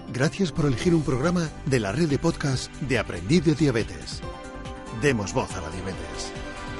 Gracias por elegir un programa de la red de podcast de Aprendiz de Diabetes. Demos voz a la diabetes.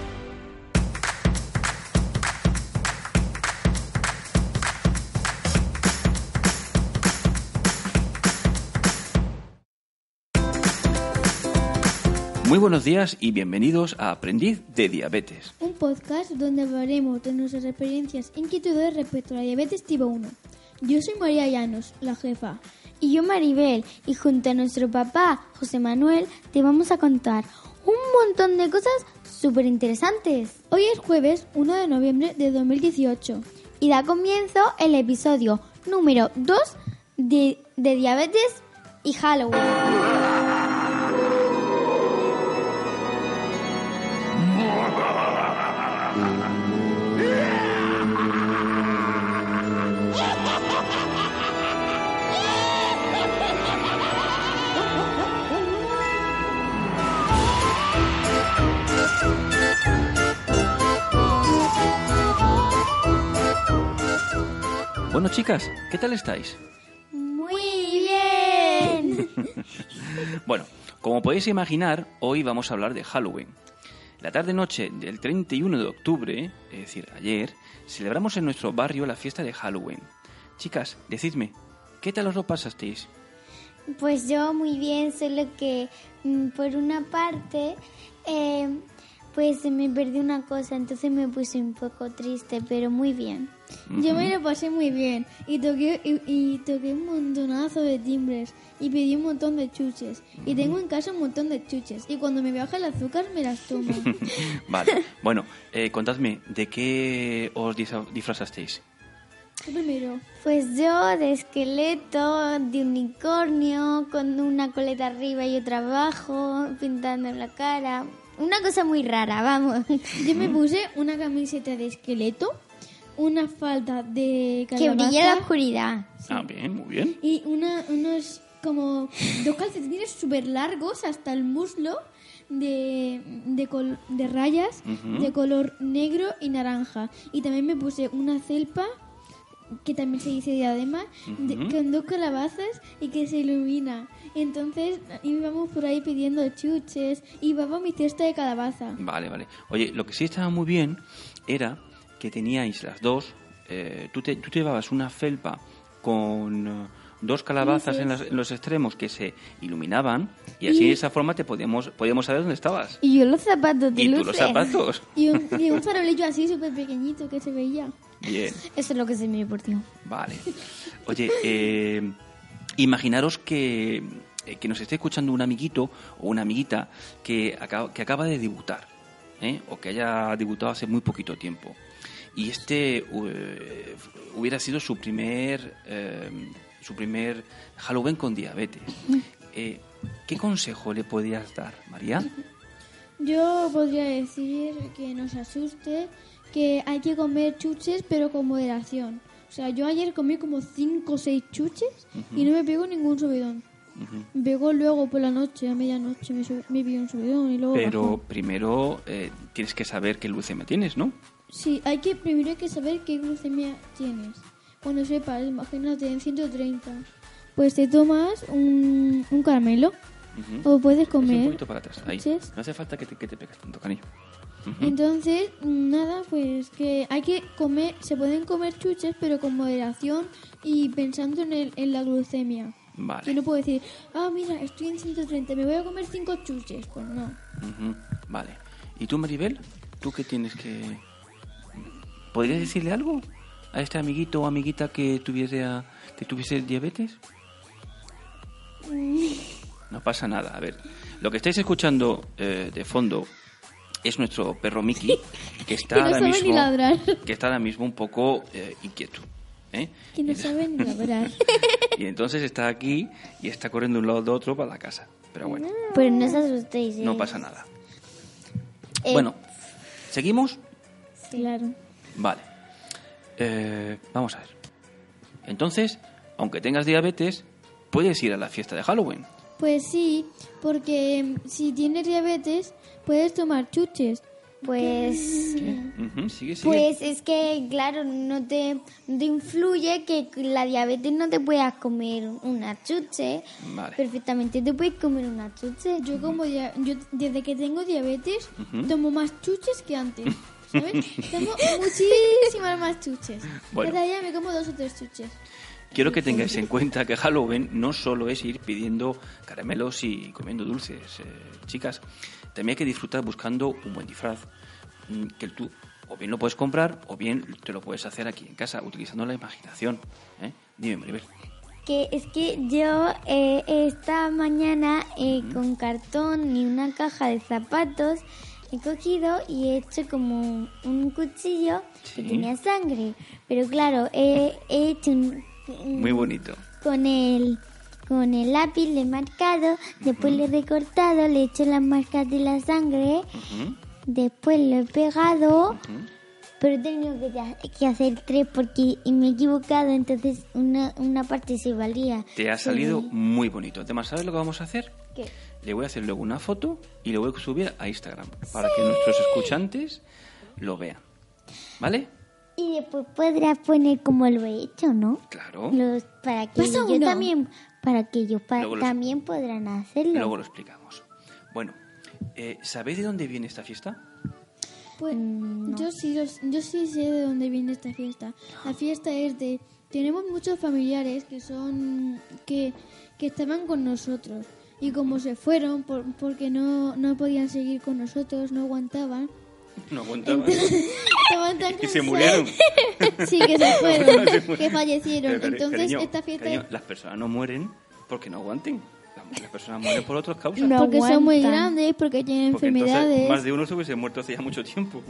Muy buenos días y bienvenidos a Aprendiz de Diabetes. Un podcast donde hablaremos de nuestras experiencias e inquietudes respecto a la diabetes tipo 1. Yo soy María Llanos, la jefa. Y yo Maribel, y junto a nuestro papá, José Manuel, te vamos a contar un montón de cosas súper interesantes. Hoy es jueves 1 de noviembre de 2018. Y da comienzo el episodio número 2 de Diabetes y Halloween. Bueno, chicas, ¿qué tal estáis? Muy bien. Bueno, como podéis imaginar, hoy vamos a hablar de Halloween. La tarde-noche del 31 de octubre, es decir, ayer, celebramos en nuestro barrio la fiesta de Halloween. Chicas, decidme, ¿qué tal os lo pasasteis? Pues yo muy bien, solo que por una parte pues me perdí una cosa, entonces me puse un poco triste, pero muy bien. Yo me lo pasé muy bien y toqué un montonazo de timbres y pedí un montón de chuches. Y tengo en casa un montón de chuches y cuando me baja el azúcar me las tomo. Vale, bueno, contadme, ¿de qué os disfrazasteis? Primero. Pues yo de esqueleto, de unicornio, con una coleta arriba y otra abajo, pintando en la cara. Una cosa muy rara, vamos. Yo me puse una camiseta de esqueleto, una falda de calabaza. Que brilla en la oscuridad. Sí. Ah, bien, muy bien. Y unos como dos calcetines súper largos hasta el muslo de rayas de color negro y naranja. Y también me puse una celpa que también se dice diadema, con dos calabazas y que se ilumina. Entonces íbamos por ahí pidiendo chuches y íbamos mi cesta de calabaza. Vale. Oye, lo que sí estaba muy bien era que teníais las dos, tú llevabas una felpa con dos calabazas en los extremos que se iluminaban y así de esa forma podíamos saber dónde estabas. Y yo los zapatos de luces. luces. ¿Y tú los zapatos? Y un farolillo así súper pequeñito que se veía. Bien. Eso es lo que se me deportió. Vale. Oye, imaginaros que nos esté escuchando un amiguito o una amiguita que acaba de debutar, o que haya debutado hace muy poquito tiempo. Y hubiera sido su primer Halloween con diabetes. ¿Qué consejo le podrías dar, María? Yo podría decir que no se asuste, que hay que comer chuches pero con moderación. O sea, yo ayer comí como 5 o 6 chuches y no me pegó ningún subidón. Me pegó luego por la noche, a medianoche, me pegó un subidón y luego Pero bajó. primero tienes que saber qué glucemia tienes, ¿no? Sí, primero hay que saber qué glucemia tienes. Cuando sepas, imagínate, en 130, pues te tomas un caramelo o puedes comer un poquito para atrás, ahí. chuches. No hace falta que te pegues tanto, cariño. Entonces, nada, pues que hay que comer, se pueden comer chuches, pero con moderación y pensando en la glucemia. Vale. Yo no puedo decir, mira, estoy en 130, me voy a comer 5 chuches. Pues no. Vale. ¿Y tú, Maribel? ¿Tú qué tienes que...? ¿Podrías decirle algo a este amiguito o amiguita que tuviese diabetes? No pasa nada. A ver, lo que estáis escuchando de fondo es nuestro perro Mickey, que está Que no sabe ni ladrar. que está ahora mismo un poco inquieto. Que no sabe ni ladrar. Y entonces está aquí y está corriendo de un lado de otro para la casa. Pero bueno, Pero no os asustéis. no pasa nada. Bueno, ¿seguimos? Claro. Vale. Vamos a ver. Entonces, aunque tengas diabetes, puedes ir a la fiesta de Halloween. Pues sí, porque si tienes diabetes puedes tomar chuches Pues... Sigue. Pues es que, claro, no te influye que la diabetes no te puedas comer una chuche. Vale. Perfectamente te puedes comer una chuche. Yo desde que tengo diabetes tomo más chuches que antes, ¿sabes? Tomo muchísimas más chuches. Bueno. Cada día me como 2 o 3 chuches. Quiero que tengáis en cuenta que Halloween no solo es ir pidiendo caramelos y comiendo dulces, chicas. También hay que disfrutar buscando un buen disfraz que tú o bien lo puedes comprar o bien te lo puedes hacer aquí en casa utilizando la imaginación. Dime, Maribel. Que es que yo esta mañana con cartón y una caja de zapatos he cogido y he hecho como un cuchillo que tenía sangre. Pero claro, he hecho muy bonito. Con el lápiz le he marcado, después le he recortado, le he hecho las marcas de la sangre, después lo he pegado, pero he tenido que hacer 3 porque me he equivocado, entonces una parte se valía. Te ha salido muy bonito. Además, ¿sabes lo que vamos a hacer? ¿Qué? Le voy a hacer luego una foto y lo voy a subir a Instagram para que nuestros escuchantes lo vean. ¿Vale? Y después podrás poner como lo he hecho, ¿no? Claro. Para que ellos también, también podrán hacerlo. Luego lo explicamos. Bueno, ¿sabéis de dónde viene esta fiesta? Pues yo sí sé de dónde viene esta fiesta. La fiesta es de... Tenemos muchos familiares que estaban con nosotros y como se fueron porque no podían seguir con nosotros, no aguantaban. No aguantaban. Y se murieron. Sí, que se fueron, que fallecieron. Entonces, cariño, esta fiesta... las personas no mueren porque no aguanten. Las personas mueren por otras causas. No porque son muy aguantan. grandes, porque tienen Porque enfermedades. entonces más de uno se hubiese muerto hace ya mucho tiempo.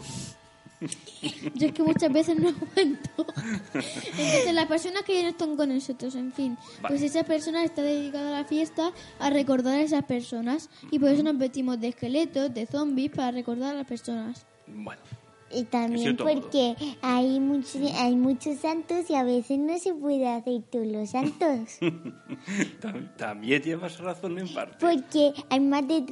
Yo es que muchas veces no aguanto. Entonces, las personas que ya no están con nosotros, en fin, pues esa persona está dedicada a la fiesta a recordar a esas personas. Y por eso nos vestimos de esqueletos, de zombies, para recordar a las personas. Bueno. Y también porque hay muchos santos y a veces no se puede hacer todos los santos. También llevas razón en parte. Porque hay más de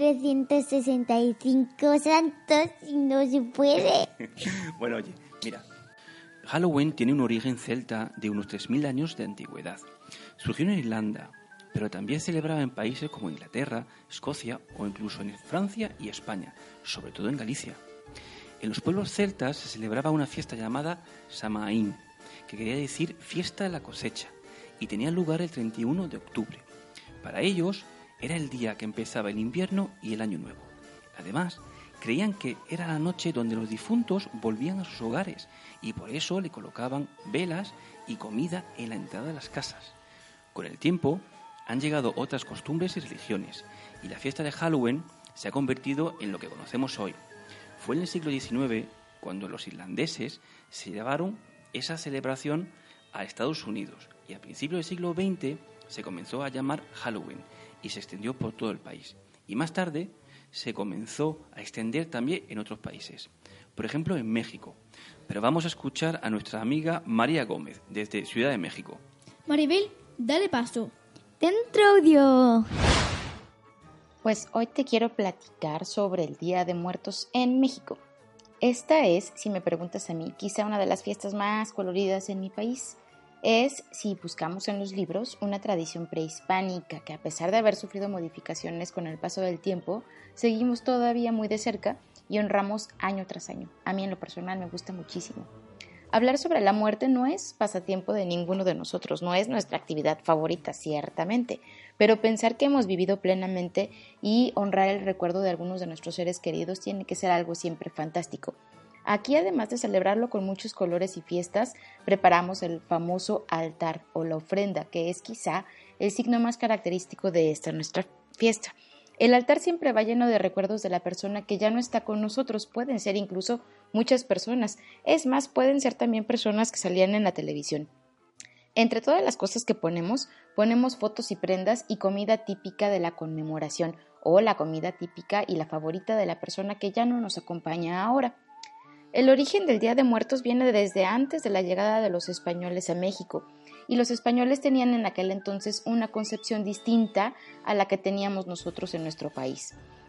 365 santos y no se puede. Bueno, oye, mira. Halloween tiene un origen celta de unos 3.000 años de antigüedad. Surgió en Irlanda, pero también se celebraba en países como Inglaterra, Escocia o incluso en Francia y España, sobre todo en Galicia. En los pueblos celtas se celebraba una fiesta llamada Samaín, que quería decir fiesta de la cosecha, y tenía lugar el 31 de octubre. Para ellos era el día que empezaba el invierno y el año nuevo. Además, creían que era la noche donde los difuntos volvían a sus hogares y por eso le colocaban velas y comida en la entrada de las casas. Con el tiempo han llegado otras costumbres y religiones, y la fiesta de Halloween se ha convertido en lo que conocemos hoy. Fue en el siglo XIX cuando los irlandeses se llevaron esa celebración a Estados Unidos y a principios del siglo XX se comenzó a llamar Halloween y se extendió por todo el país. Y más tarde se comenzó a extender también en otros países, por ejemplo en México. Pero vamos a escuchar a nuestra amiga María Gómez desde Ciudad de México. Maribel, dale paso. ¡Dentro audio! Pues hoy te quiero platicar sobre el Día de Muertos en México. Esta es, si me preguntas a mí, quizá una de las fiestas más coloridas en mi país. Es, si buscamos en los libros, una tradición prehispánica que a pesar de haber sufrido modificaciones con el paso del tiempo, seguimos todavía muy de cerca y honramos año tras año. A mí en lo personal me gusta muchísimo. Hablar sobre la muerte no es pasatiempo de ninguno de nosotros, no es nuestra actividad favorita, ciertamente, pero pensar que hemos vivido plenamente y honrar el recuerdo de algunos de nuestros seres queridos tiene que ser algo siempre fantástico. Aquí, además de celebrarlo con muchos colores y fiestas, preparamos el famoso altar o la ofrenda, que es quizá el signo más característico de esta nuestra fiesta. El altar siempre va lleno de recuerdos de la persona que ya no está con nosotros, pueden ser incluso muchas personas, es más, pueden ser también personas que salían en la televisión. Entre todas las cosas que ponemos fotos y prendas y comida típica de la conmemoración o la comida típica y la favorita de la persona que ya no nos acompaña ahora. El origen del Día de Muertos viene desde antes de la llegada de los españoles a México, y los españoles tenían en aquel entonces una concepción distinta a la que teníamos nosotros en nuestro país.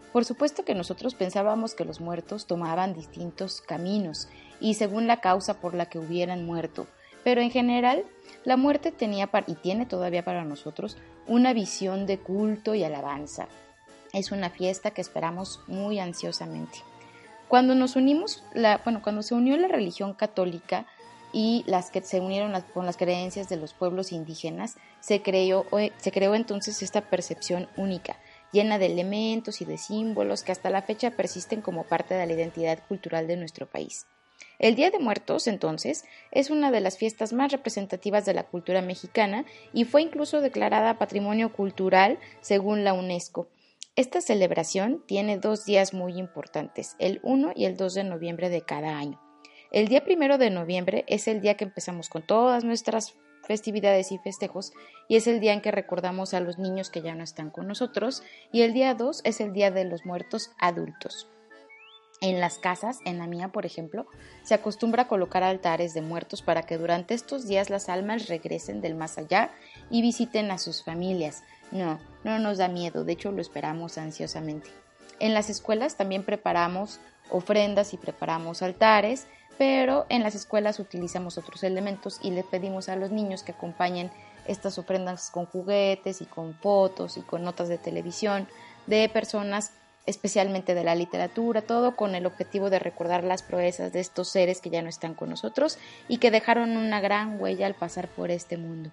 Por supuesto que nosotros pensábamos que los muertos tomaban distintos caminos y según la causa por la que hubieran muerto, pero en general la muerte tenía y tiene todavía para nosotros una visión de culto y alabanza. Es una fiesta que esperamos muy ansiosamente. Cuando cuando se unió la religión católica y las que se unieron con las creencias de los pueblos indígenas, se creó entonces esta percepción única, llena de elementos y de símbolos que hasta la fecha persisten como parte de la identidad cultural de nuestro país. El Día de Muertos, entonces, es una de las fiestas más representativas de la cultura mexicana y fue incluso declarada Patrimonio Cultural según la UNESCO. Esta celebración tiene 2 días muy importantes, el 1 y el 2 de noviembre de cada año. El día 1 de noviembre es el día que empezamos con todas nuestras festividades y festejos y es el día en que recordamos a los niños que ya no están con nosotros y el día 2 es el Día de los Muertos Adultos. En las casas, en la mía por ejemplo, se acostumbra a colocar altares de muertos para que durante estos días las almas regresen del más allá y visiten a sus familias. No nos da miedo, de hecho lo esperamos ansiosamente. En las escuelas también preparamos ofrendas y preparamos altares, pero en las escuelas utilizamos otros elementos y le pedimos a los niños que acompañen estas ofrendas con juguetes y con fotos y con notas de televisión de personas especialmente de la literatura, todo con el objetivo de recordar las proezas de estos seres que ya no están con nosotros y que dejaron una gran huella al pasar por este mundo.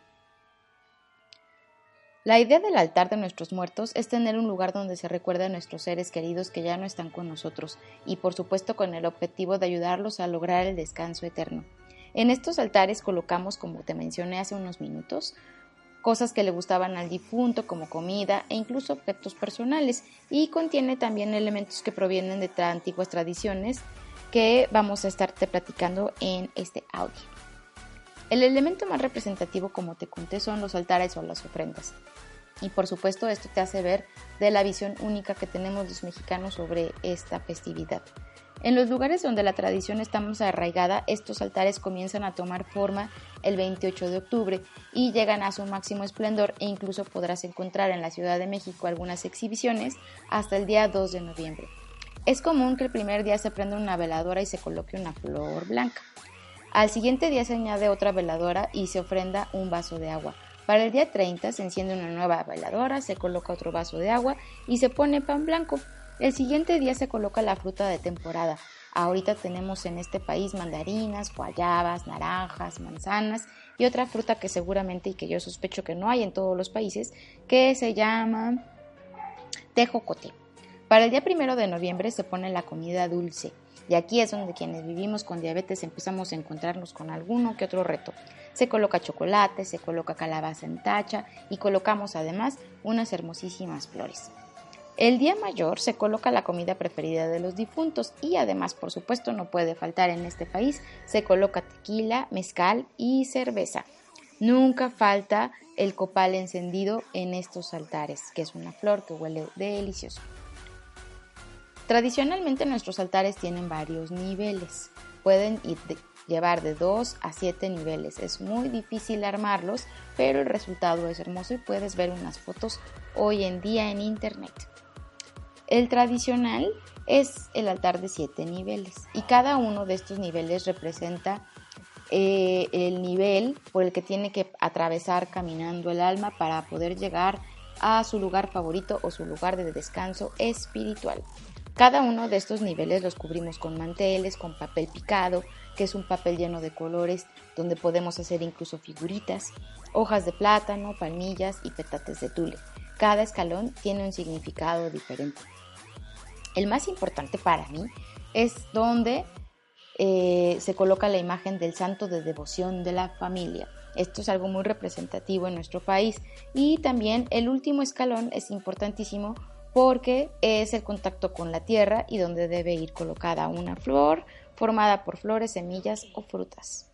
La idea del altar de nuestros muertos es tener un lugar donde se recuerde a nuestros seres queridos que ya no están con nosotros y por supuesto con el objetivo de ayudarlos a lograr el descanso eterno. En estos altares colocamos, como te mencioné hace unos minutos, cosas que le gustaban al difunto como comida e incluso objetos personales y contiene también elementos que provienen de antiguas tradiciones que vamos a estarte platicando en este audio. El elemento más representativo, como te conté, son los altares o las ofrendas. Y por supuesto esto te hace ver de la visión única que tenemos los mexicanos sobre esta festividad. En los lugares donde la tradición está más arraigada, estos altares comienzan a tomar forma el 28 de octubre y llegan a su máximo esplendor e incluso podrás encontrar en la Ciudad de México algunas exhibiciones hasta el día 2 de noviembre. Es común que el primer día se prenda una veladora y se coloque una flor blanca. Al siguiente día se añade otra veladora y se ofrenda un vaso de agua. Para el día 30 se enciende una nueva veladora, se coloca otro vaso de agua y se pone pan blanco. El siguiente día se coloca la fruta de temporada. Ahorita tenemos en este país mandarinas, guayabas, naranjas, manzanas y otra fruta que seguramente y que yo sospecho que no hay en todos los países, que se llama tejocote. Para el día 1 de noviembre se pone la comida dulce. Y aquí es donde quienes vivimos con diabetes empezamos a encontrarnos con alguno que otro reto. Se coloca chocolate, se coloca calabaza en tacha y colocamos además unas hermosísimas flores. El día mayor se coloca la comida preferida de los difuntos y además, por supuesto, no puede faltar en este país, se coloca tequila, mezcal y cerveza. Nunca falta el copal encendido en estos altares, que es una flor que huele delicioso. Tradicionalmente nuestros altares tienen varios niveles, pueden llevar de 2 a 7 niveles, es muy difícil armarlos, pero el resultado es hermoso y puedes ver unas fotos hoy en día en internet. El tradicional es el altar de 7 niveles y cada uno de estos niveles representa el nivel por el que tiene que atravesar caminando el alma para poder llegar a su lugar favorito o su lugar de descanso espiritual. Cada uno de estos niveles los cubrimos con manteles, con papel picado, que es un papel lleno de colores, donde podemos hacer incluso figuritas, hojas de plátano, palmillas y petates de tule. Cada escalón tiene un significado diferente. El más importante para mí es donde se coloca la imagen del santo de devoción de la familia. Esto es algo muy representativo en nuestro país. Y también el último escalón es importantísimo porque es el contacto con la tierra y donde debe ir colocada una flor formada por flores, semillas o frutas.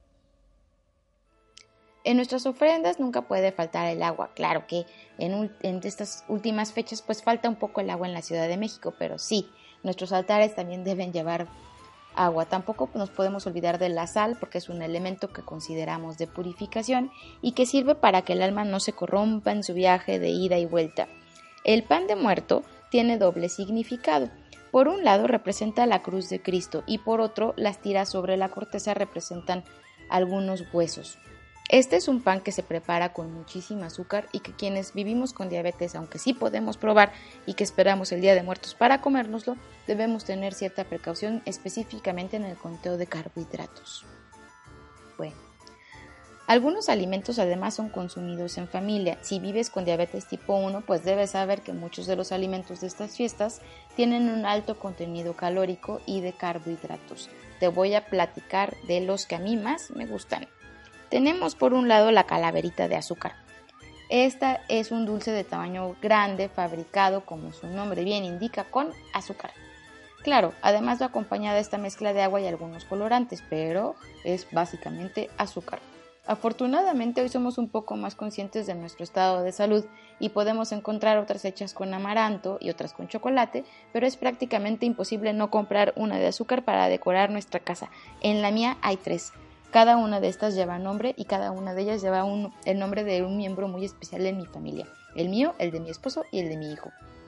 En nuestras ofrendas nunca puede faltar el agua. Claro que en estas últimas fechas pues falta un poco el agua en la Ciudad de México, pero sí, nuestros altares también deben llevar agua. Tampoco nos podemos olvidar de la sal porque es un elemento que consideramos de purificación y que sirve para que el alma no se corrompa en su viaje de ida y vuelta. El pan de muerto tiene doble significado. Por un lado representa la cruz de Cristo y por otro las tiras sobre la corteza representan algunos huesos. Este es un pan que se prepara con muchísima azúcar y que quienes vivimos con diabetes, aunque sí podemos probar y que esperamos el Día de Muertos para comérnoslo, debemos tener cierta precaución específicamente en el conteo de carbohidratos. Bueno, algunos alimentos además son consumidos en familia. Si vives con diabetes tipo 1, pues debes saber que muchos de los alimentos de estas fiestas tienen un alto contenido calórico y de carbohidratos. Te voy a platicar de los que a mí más me gustan. Tenemos por un lado la calaverita de azúcar. Esta es un dulce de tamaño grande fabricado, como su nombre bien indica, con azúcar. Claro, además va acompañada esta mezcla de agua y algunos colorantes, pero es básicamente azúcar. Afortunadamente hoy somos un poco más conscientes de nuestro estado de salud y podemos encontrar otras hechas con amaranto y otras con chocolate, pero es prácticamente imposible no comprar una de azúcar para decorar nuestra casa. En la mía hay 3. Cada una de estas lleva nombre y cada una de ellas lleva el nombre de un miembro muy especial en mi familia. El mío, el de mi esposo y el de mi hijo.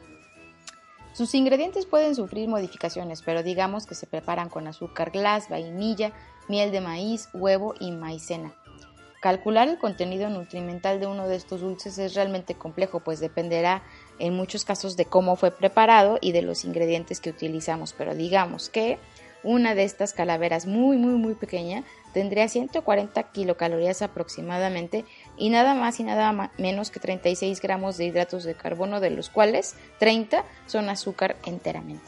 Sus ingredientes pueden sufrir modificaciones, pero digamos que se preparan con azúcar glas, vainilla, miel de maíz, huevo y maicena. Calcular el contenido nutrimental de uno de estos dulces es realmente complejo, pues dependerá en muchos casos de cómo fue preparado y de los ingredientes que utilizamos, pero digamos que una de estas calaveras muy pequeña tendría 140 kilocalorías aproximadamente y nada más y nada menos que 36 gramos de hidratos de carbono, de los cuales 30 son azúcar enteramente.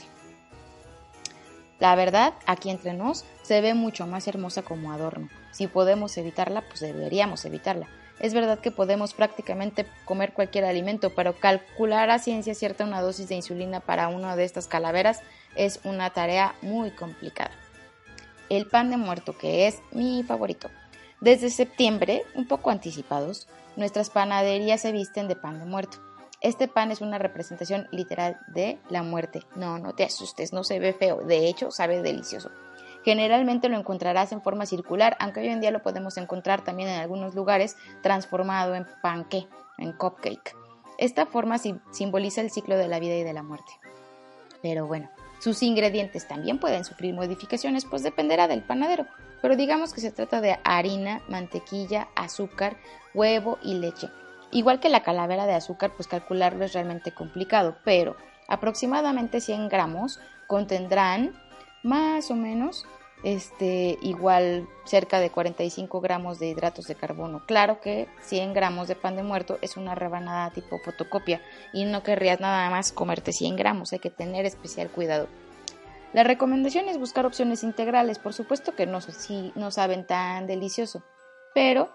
La verdad, aquí entre nos, se ve mucho más hermosa como adorno. Si podemos evitarla, pues deberíamos evitarla. Es verdad que podemos prácticamente comer cualquier alimento, pero calcular a ciencia cierta una dosis de insulina para una de estas calaveras es una tarea muy complicada. El pan de muerto, que es mi favorito. Desde septiembre, un poco anticipados, nuestras panaderías se visten de pan de muerto. Este pan es una representación literal de la muerte. No te asustes, no se ve feo, de hecho sabe delicioso. Generalmente lo encontrarás en forma circular, aunque hoy en día lo podemos encontrar también en algunos lugares transformado en panqué, en cupcake. Esta forma simboliza el ciclo de la vida y de la muerte. Pero bueno, sus ingredientes también pueden sufrir modificaciones, pues dependerá del panadero. Pero digamos que se trata de harina, mantequilla, azúcar, huevo y leche. Igual que la calavera de azúcar, pues calcularlo es realmente complicado, pero aproximadamente 100 gramos contendrán más o menos igual cerca de 45 gramos de hidratos de carbono. Claro que 100 gramos de pan de muerto es una rebanada tipo fotocopia y no querrías nada más comerte 100 gramos, hay que tener especial cuidado. La recomendación es buscar opciones integrales, por supuesto que no saben tan delicioso, pero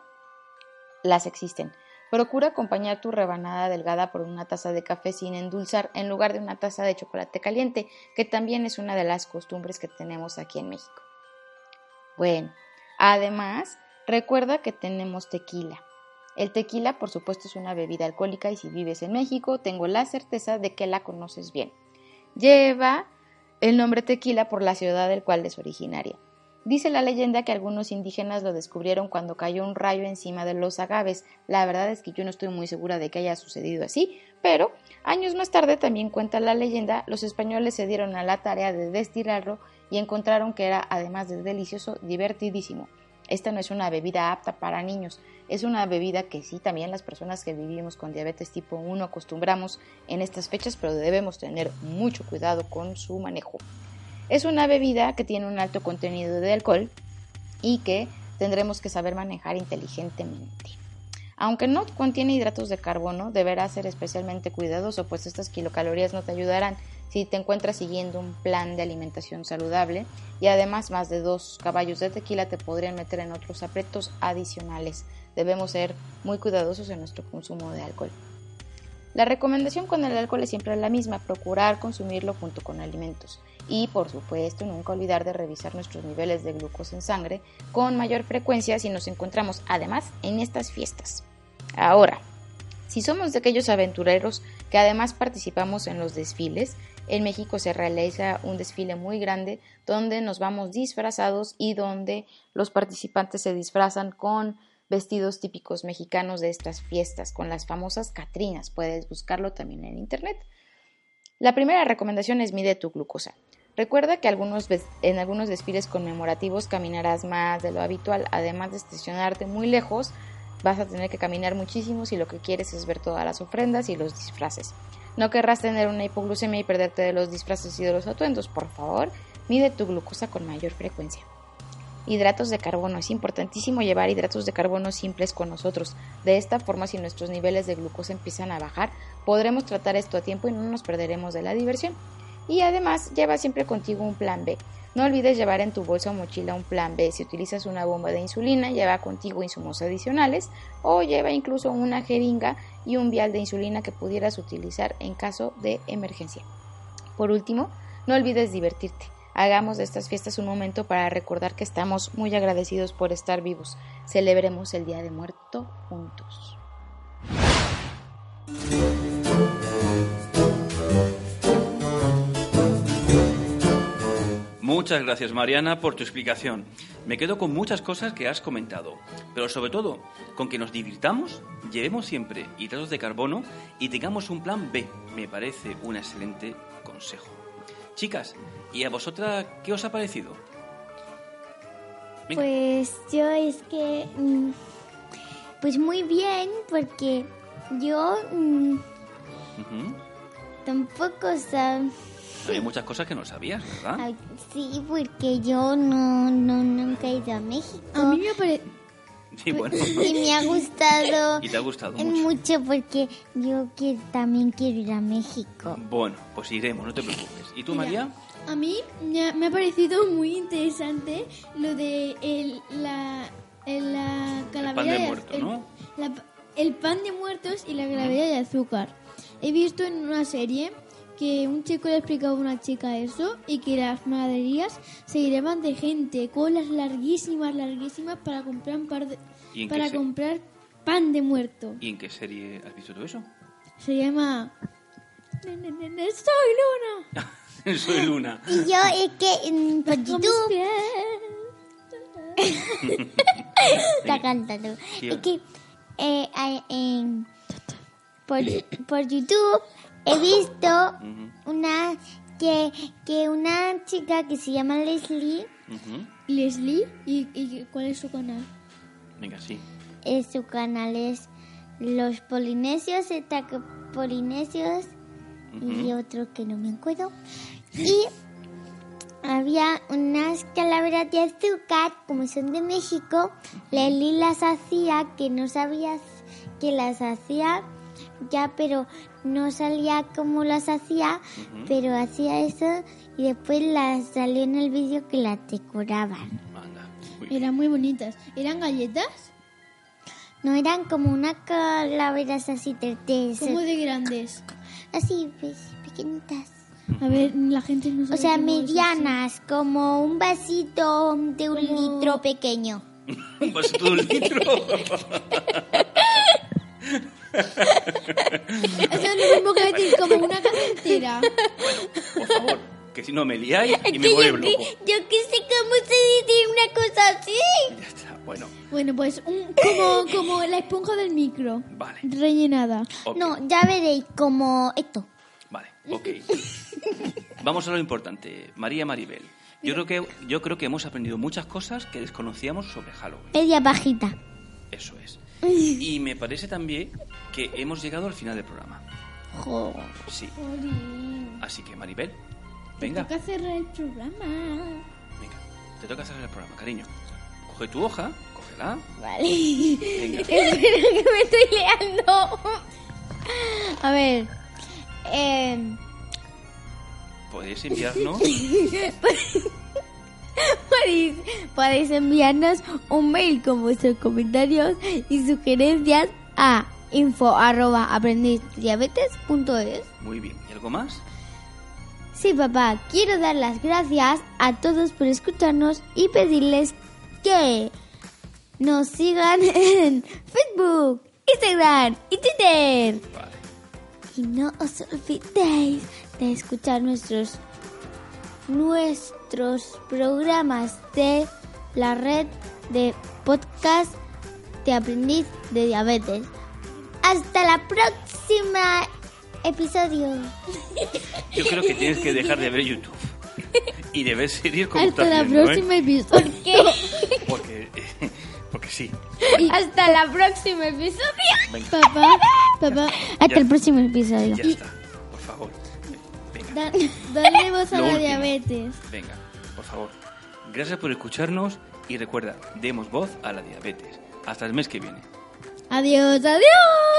las existen. Procura acompañar tu rebanada delgada por una taza de café sin endulzar en lugar de una taza de chocolate caliente, que también es una de las costumbres que tenemos aquí en México. Bueno, además, recuerda que tenemos tequila. El tequila, por supuesto, es una bebida alcohólica y si vives en México, tengo la certeza de que la conoces bien. Lleva el nombre tequila por la ciudad del cual es originaria. Dice la leyenda que algunos indígenas lo descubrieron cuando cayó un rayo encima de los agaves. La verdad es que yo no estoy muy segura de que haya sucedido así, pero años más tarde, también cuenta la leyenda, los españoles se dieron a la tarea de destilarlo y encontraron que era, además de delicioso, divertidísimo. Esta no es una bebida apta para niños, es una bebida que sí, también las personas que vivimos con diabetes tipo 1 acostumbramos en estas fechas, pero debemos tener mucho cuidado con su manejo. Es una bebida que tiene un alto contenido de alcohol y que tendremos que saber manejar inteligentemente. Aunque no contiene hidratos de carbono, deberás ser especialmente cuidadoso, pues estas kilocalorías no te ayudarán si te encuentras siguiendo un plan de alimentación saludable y además más de 2 caballos de tequila te podrían meter en otros aprietos adicionales. Debemos ser muy cuidadosos en nuestro consumo de alcohol. La recomendación con el alcohol es siempre la misma, procurar consumirlo junto con alimentos y, por supuesto, nunca olvidar de revisar nuestros niveles de glucosa en sangre con mayor frecuencia si nos encontramos, además, en estas fiestas. Ahora, si somos de aquellos aventureros que además participamos en los desfiles, en México se realiza un desfile muy grande donde nos vamos disfrazados y donde los participantes se disfrazan con vestidos típicos mexicanos de estas fiestas, con las famosas catrinas. Puedes buscarlo también en internet. La primera recomendación es mide tu glucosa. Recuerda que en algunos desfiles conmemorativos caminarás más de lo habitual, además de estacionarte muy lejos, vas a tener que caminar muchísimo si lo que quieres es ver todas las ofrendas y los disfraces. No querrás tener una hipoglucemia y perderte de los disfraces y de los atuendos. Por favor, mide tu glucosa con mayor frecuencia. Hidratos de carbono. Es importantísimo llevar hidratos de carbono simples con nosotros. De esta forma, si nuestros niveles de glucosa empiezan a bajar, podremos tratar esto a tiempo y no nos perderemos de la diversión. Y además, lleva siempre contigo un plan B. No olvides llevar en tu bolsa o mochila un plan B. Si utilizas una bomba de insulina, lleva contigo insumos adicionales o lleva incluso una jeringa y un vial de insulina que pudieras utilizar en caso de emergencia. Por último, no olvides divertirte. Hagamos de estas fiestas un momento para recordar que estamos muy agradecidos por estar vivos. Celebremos el Día de Muertos juntos. Muchas gracias, Mariana, por tu explicación. Me quedo con muchas cosas que has comentado, pero sobre todo con que nos divirtamos, llevemos siempre hidratos de carbono y tengamos un plan B. Me parece un excelente consejo. Chicas, ¿y a vosotras qué os ha parecido? Venga. Pues yo es que... pues muy bien, porque yo tampoco sabía... Hay muchas cosas que no sabías, ¿verdad? Sí, porque yo nunca he ido a México. A mí me parece... Sí, bueno. Y me ha gustado... Y te ha gustado mucho. Mucho porque yo también quiero ir a México. Bueno, pues iremos, no te preocupes. ¿Y tú, Mira, María? A mí me ha parecido muy interesante lo de la calavera El pan de muerto, ¿no? El pan de muertos y la calavera de azúcar. He visto en una serie que un chico le explicaba a una chica eso y que las panaderías se llenaban de gente, colas larguísimas para comprar comprar pan de muerto. ¿Y en qué serie has visto tú eso? Se llama Soy Luna. Soy Luna. Y yo es que por YouTube... Está cantando. Sí. Es que por YouTube he visto una chica que se llama Leslie. Leslie, ¿y cuál es su canal? Venga, sí. Su canal es Los Polinesios, Polinesios y otro que no me acuerdo. Y había unas calaveras de azúcar, como son de México. Leslie las hacía, que no sabías que las hacía ya, pero no salía como las hacía, pero hacía eso y después las salió en el vídeo que las decoraban. Anda. Eran muy bonitas. ¿Eran galletas? No, eran como unas calaveras así ¿Cómo de grandes? así pues, pequeñitas. A ver, la gente no sabe. O sea, cómo es medianas, como un vasito de un litro pequeño. Un vasito de un litro. Eso es lo mismo que decir como una casa entera. Por favor, que si no me liáis y me vuelvo loco. Yo que sé cómo se dice una cosa así. Ya está, bueno. Bueno, pues como la esponja del micro. Vale. Rellenada. Ok. No, ya veréis como esto. Vale, ok. Vamos a lo importante. María Maribel. Yo creo que hemos aprendido muchas cosas que desconocíamos sobre Halloween. Media bajita. Eso es. Y me parece también que hemos llegado al final del programa. Jo. Sí. Jolín. Así que, Maribel, Te venga. toca cerrar el programa. Venga, te toca hacer el programa, cariño. Coge tu hoja, cógela. Vale. Venga. Espera que me estoy liando. A ver. Podéis enviarnos... Podéis enviarnos un mail con vuestros comentarios y sugerencias a info@aprendizdiabetes.es. Muy bien. ¿Y algo más? Sí, papá, quiero dar las gracias a todos por escucharnos y pedirles que nos sigan en Facebook, Instagram y Twitter. Vale. Y no os olvidéis de escuchar nuestros programas de la red de podcast de Aprendiz de Diabetes. Hasta la próxima episodio. Yo creo que tienes que dejar de ver YouTube. Y de ver series como Hasta estás la viendo, próxima episodio. Porque sí. Hasta la próxima episodio. Venga, Papá, Hasta el próximo episodio. ya está. Por favor. Venga, dale voz a Lo la último. diabetes. venga, por favor. Gracias por escucharnos y recuerda, demos voz a la diabetes. Hasta el mes que viene. Adiós, adiós.